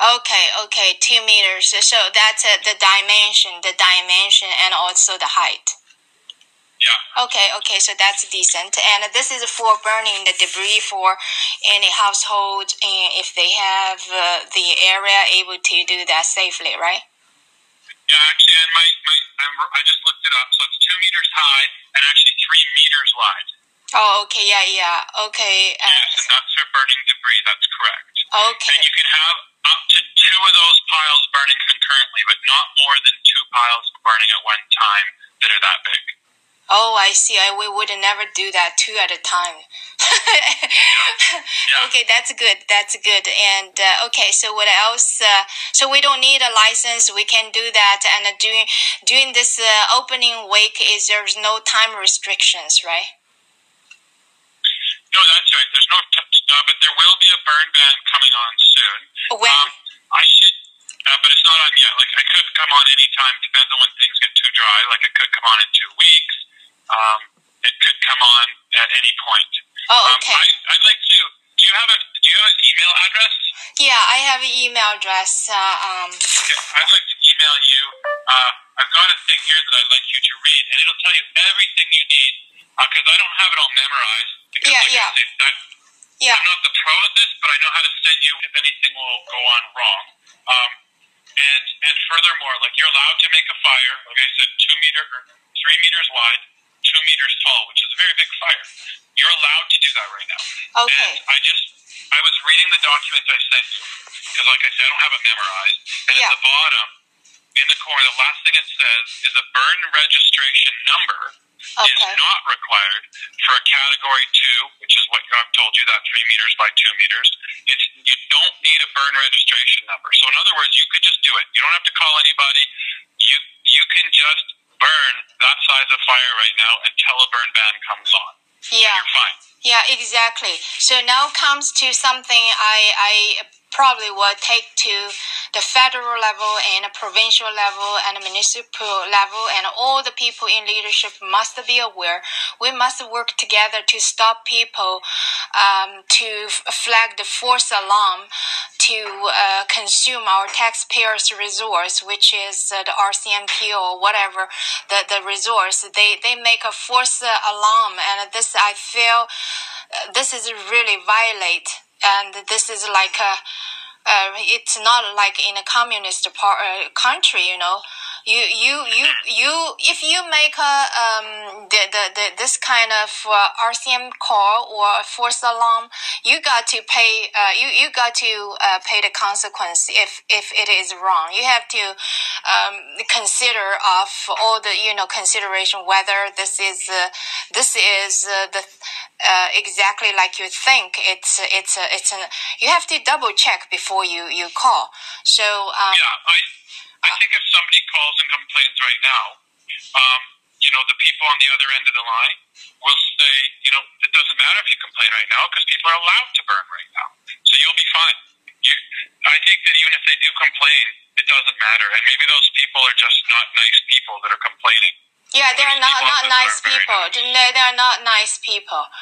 Okay, 2 meters. So that's the dimension, and also the height. Yeah. Okay, so that's decent. And this is for burning the debris for any household, and if they have the area able to do that safely, right? Yeah, actually, and I just looked it up. So it's 2 meters high and actually 3 meters wide. Oh, okay, yeah. Okay. Yes, and that's for burning debris. That's correct. Okay. And you can have up to 2 of those piles burning concurrently, but not more than 2 piles burning at one time that are that big. Oh, I see. We would never do that 2 at a time. Yeah. Okay, that's good. And okay, so what else? So we don't need a license. We can do that. And during this opening week, there's no time restrictions, right? No, that's right. There's no, but there will be a burn ban coming on soon. When? I should, but it's not on yet. Like, I could come on anytime. Depends on when things get too dry. Like, it could come on in 2 weeks. It could come on at any point. Oh, okay. I'd like to. Do you have an email address? Yeah, I have an email address. Okay, I'd like to email you. I've got a thing here that I'd like you to read, and it'll tell you everything you need. Because I don't have it all memorized. Because, Yeah. I'm not the pro at this, but I know how to send you if anything will go on wrong. And furthermore, like, you're allowed to make a fire. Like I said, 3 meters wide, 2 meters tall, which is a very big fire. You're allowed to do that right now. Okay. And I was reading the document I sent you because, like I said, I don't have it memorized. And at the bottom, in the corner, the last thing it says is a burn registration number. Okay. Is not required for a category 2, which is what I've told you, that 3 meters by 2 meters. You don't need a burn registration number. So in other words, you could just do it. You don't have to call anybody. You can just burn that size of fire right now until a burn ban comes on. Yeah. You're fine. Yeah, exactly. So now comes to something I probably will take to the federal level and a provincial level and a municipal level, and all the people in leadership must be aware. We must work together to stop people to flag the false alarm to consume our taxpayers' resource, which is the RCMP or whatever the resource. They make a false alarm, and this, I feel, this is really violate. And this is like it's not like in a communist country, you know. If you make this kind of RCM call or false alarm, you got to pay. You got to pay the consequence if it is wrong. You have to consider of all the consideration whether this is the exactly like you think. You have to double check before you call. So I think if somebody calls and complains right now, the people on the other end of the line will say, it doesn't matter if you complain right now because people are allowed to burn right now, so you'll be fine. I think that even if they do complain, it doesn't matter, and maybe those people are just not nice people that are complaining. Yeah, they're not nice people. They're not nice people.